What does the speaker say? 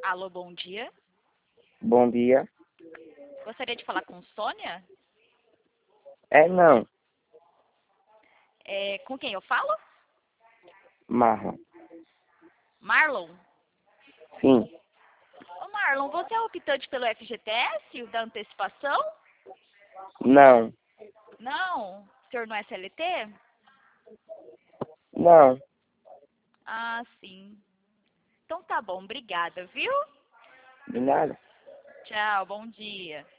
Alô, bom dia. Bom dia. Gostaria de falar com Sônia? Não. Com quem eu falo? Marlon. Marlon? Sim. Ô Marlon, você é optante pelo FGTS, o da antecipação? Não. Não? O senhor não é CLT? Não. Ah, sim. Então tá bom, obrigada, viu? De nada. Tchau, bom dia.